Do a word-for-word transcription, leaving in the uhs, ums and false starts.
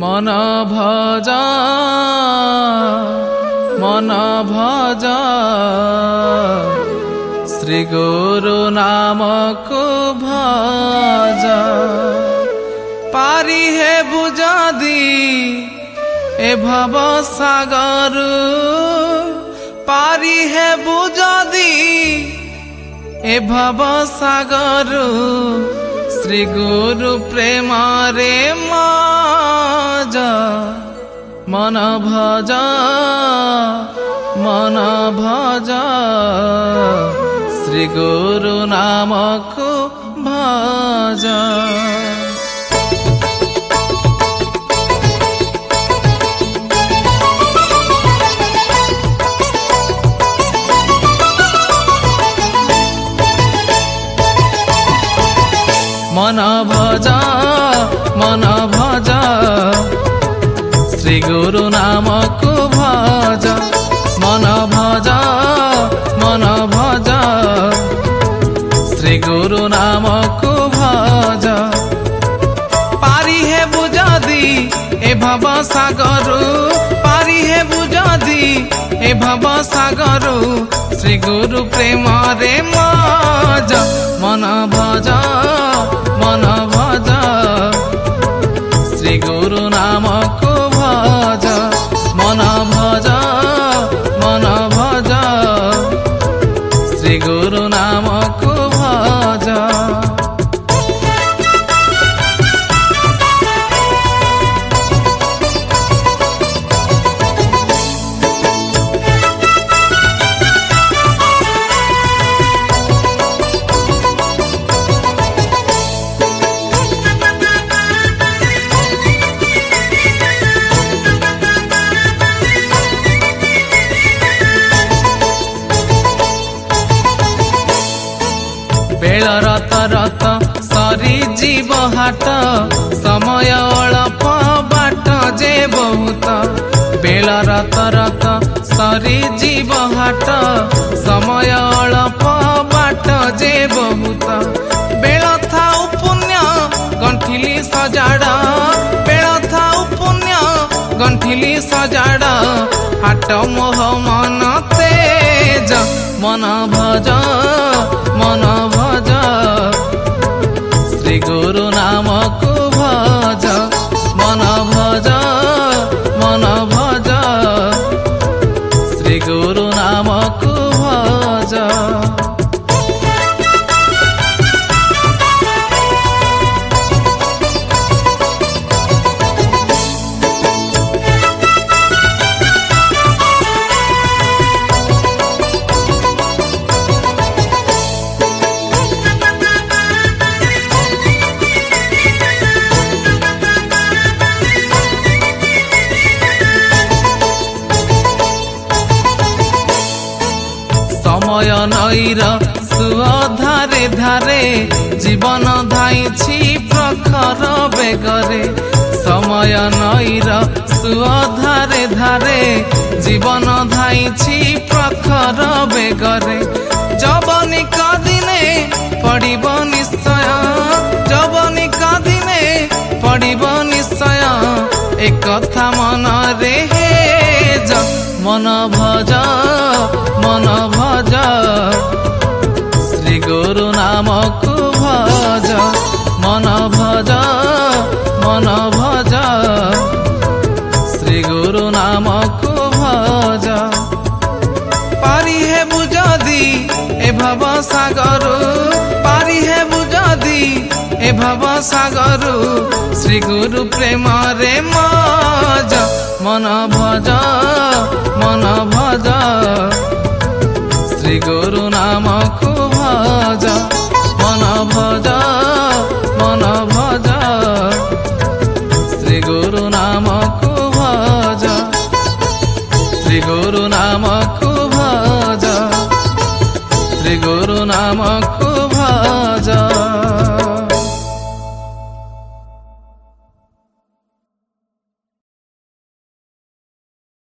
मन भजा मन भजा श्री गुरु नामको भजा पारी है बुझादी ए भव सागर पारी है बुझादी ए भव सागर श्री गुरु प्रेम रे माजा मन भजा मन भजा श्री गुरु नामको भजा मन भजा मन भजा श्री गुरु नामको भजा मन भजा मन भजा श्री गुरु नामको भजा पारी है बुझादी ए भव सागर पारी है बुझादी ए भव सागर श्री गुरु प्रेम रे माजा मन भजा मन भजा श्री गुरु नामको भजा मन भजा मन भजा श्री गुरु नामको भजा बेल रत रत सरी जीव हाट समय अल्प बाट जे बहुत बेल रत रत सरी जीव हाट समय अल्प बाट जे बहुत बेल थाउ पुण्य गंठिली सजाड़ा बेल थाउ पुण्य गंठिली सजाड़ा हाट मोह मन तेज मन भजा मन भजा श्री गुरु नामको भजा मन भजा मन भजा श्री गुरु नामको भजा समय नईर सुअ धारे धारे जीवन धाइछि प्रखर बेगरे समय नईर सुअ धारे धारे जीवन धाइछि प्रखर बेगरे जवनिक दिने पड़िब निश्चय जवनिक दिने पड़िब निश्चय एक कथा मन रे हेज मन भजा मन भजा श्री गुरु नामको भजा मन भजा मन भजा श्री गुरु नामको भजा पारी है बुझादी ए भव सागर पारी है बुझादी ए भव सागर श्री गुरु प्रेम रे माजा मन भजा मन भजा श्री गुरु नामको भजा मन भजा मन भजा श्री गुरु नामको भजा श्री गुरु नामको भजा श्री गुरु नामको